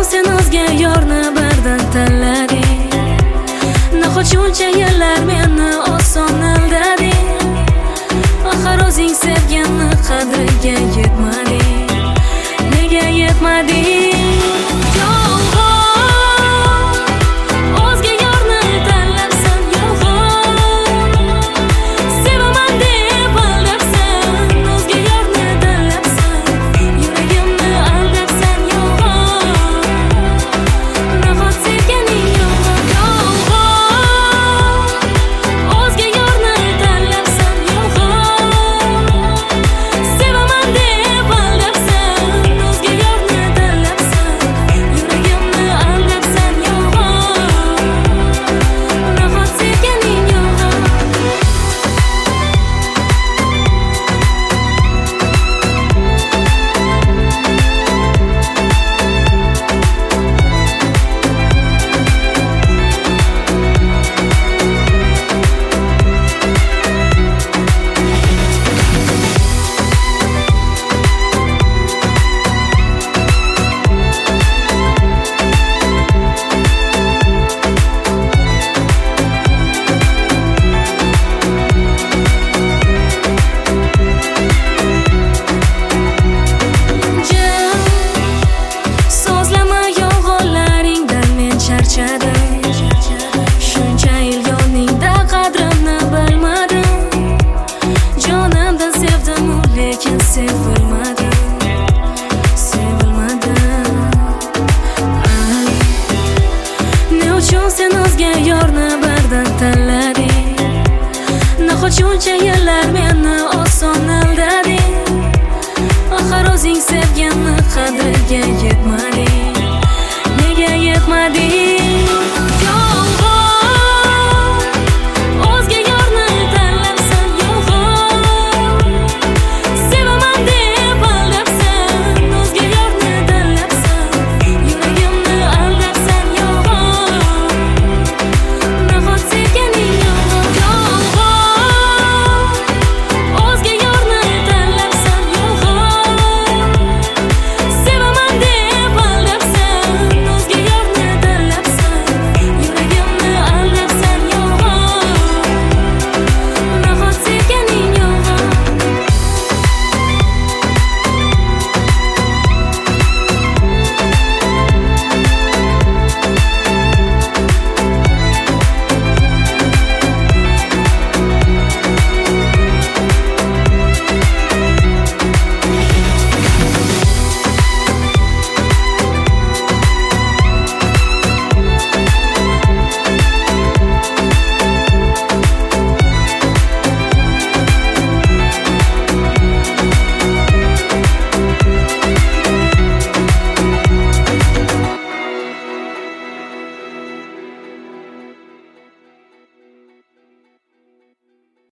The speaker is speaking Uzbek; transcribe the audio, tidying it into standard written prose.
sen o'zga yorni birdan tanlading? Nahot shuncha yillar meni oson aldading? Axir o'zing sevganni qadriga yetmading. Nega yetmading? Shuncha yil yoningda qadrimni bilmadim. Jonimdan sevdim, lekin sevilmadim. Ne uchun sen o'zga yorni birdan tanlading? Nahot shuncha yillar meni oson aldading? Axir o'zing sevganni qadriga yetmading.